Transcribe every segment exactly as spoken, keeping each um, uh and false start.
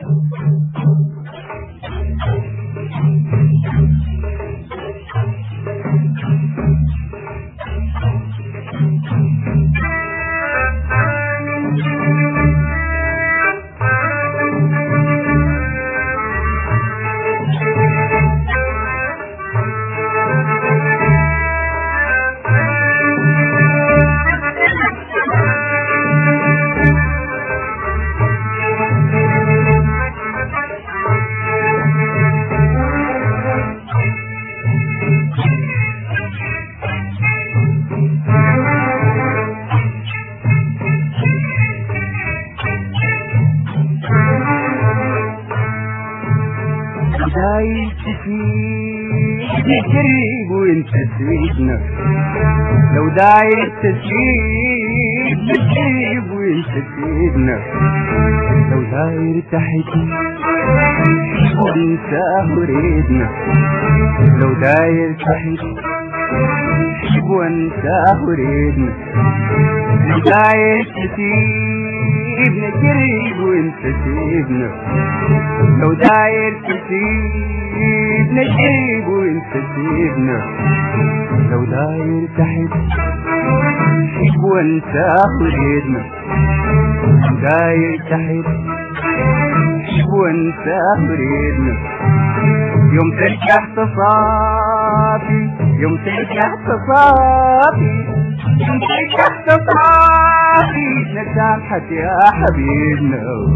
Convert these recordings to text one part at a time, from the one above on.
داير تسيب نجرب وانت تسيبنا، لو داير تسيب نجرب وانت تسيبنا، لو داير تحكي وانت وريدنا، لو داير تحكي وانت وريدنا، لو داير تسيب نجرب وانت تسيبنا، لو داير تسيب نجيب وانت تسيبنا، لو داير تحب شيب وانت وريدنا، لو داير تحب شيب وانت وريدنا، يوم ترجع تصافي يوم ترجع تصافي يوم ترجع تصافي نسامحك يا حبيبنا.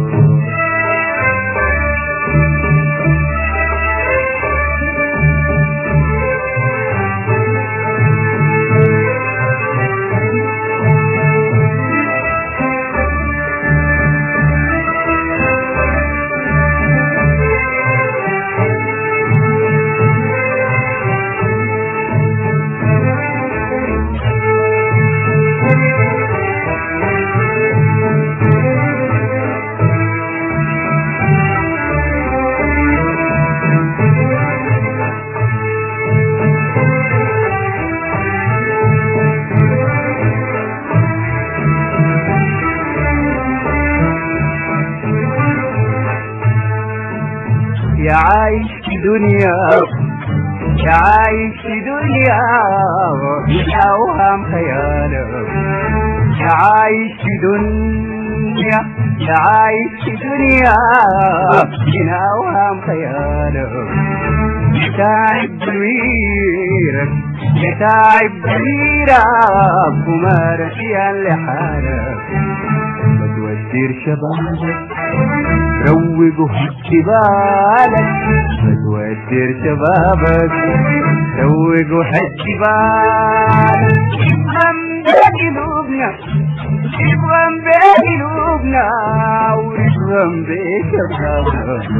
يا عايش في دنيا يا عايش في دنيا يا أوهام خيالك، يا عايش في دنيا يا عايش في دنيا يا أوهام خيالك، يا تعب ضميرك يا تعب ضميرك وما رشيا لحالك، ما تودير شبابك روقوا هدي بالك، ما تودير شبابك روقوا هدي بالك، افهم بقلوبنا افهم بقلوبنا وافهم بشبابك.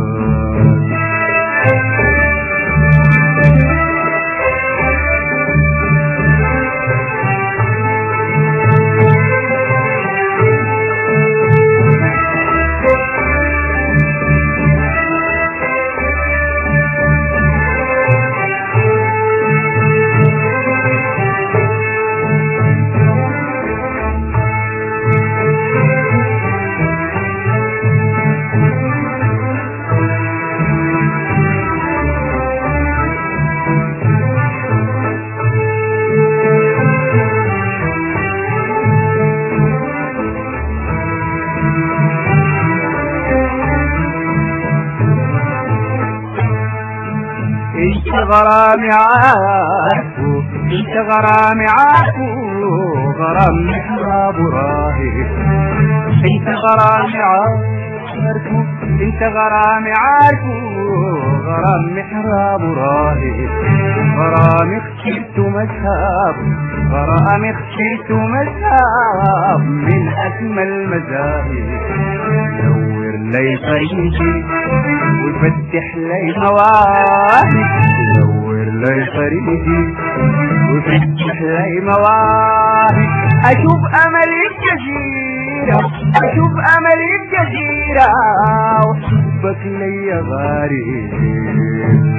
انت غرامي عارفو انت غرامي عارفو غرام محراب وراهي، انت غرامي عارفو انت غرامي عارفو غرام محراب وراهي، غرامي خسرت مذهب غرامي خسرت مذهب من اجمل مذاهب، نور لي طريقي وفتح لي مواهب، نور لي طريقي وفتح لي مواهب، اشوف املي الجزيرة اشوف املي الجزيرة وحبك لي غريب.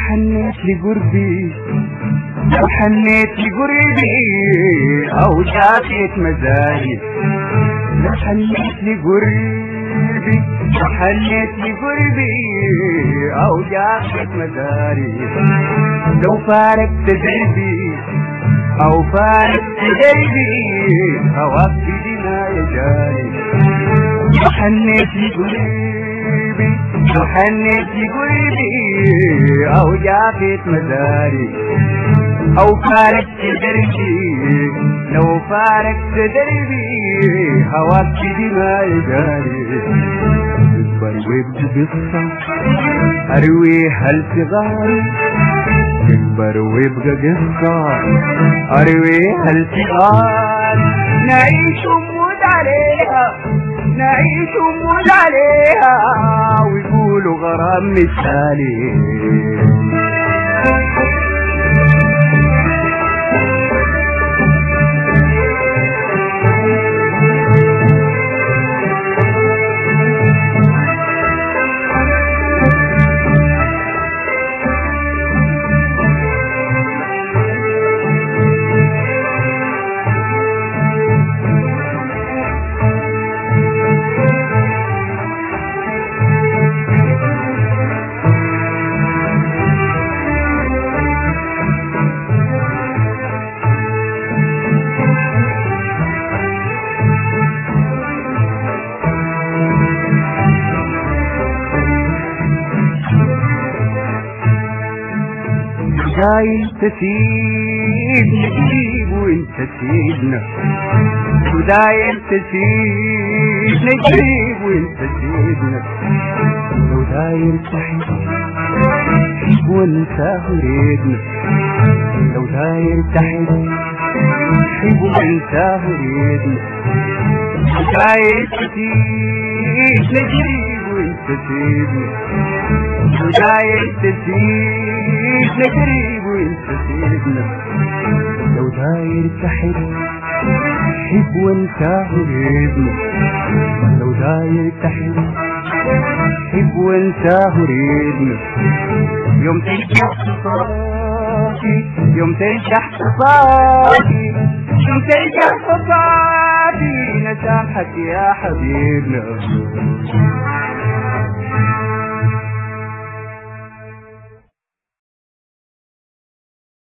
حنيت لقربي لو حنيت لقربي أو جافيت مزاري لو حنيت لقربي لو حنيت لقربي أو جافيت مزاري لو فارقت دربي أو فارقت دربي هواك في دماء جاري لو حنيت لقربي لو حنيت لقربي أو جافيت مزاري أو فارقت دربي لو فارقت دربي هواك في دماء جاري تكبر ويبقى قصة أرويها لصغاري تكبر ويبقى قصة أرويها لصغاري نعيش ونموت عليها نعيش ونموت عليها ويقولوا غرام مثالي دايم تسيبني تجيب وانت تسيبنا ودايم تسيبني تجيب وانت تسيبنا لو دايم تحب وانت هريدنا لو دايم تحب حب وانت هريدنا لو دايم تسيبني تجيب وانت تسيبنا لو دايم تسيبني نقريب وانت سيبنا لو داير تحب حب وانت هريبنا لو داير تحب حب وانت هريبنا يوم تنجح صافي يوم تنجح صافي يوم تنجح صافي نسامحك يا حبيبنا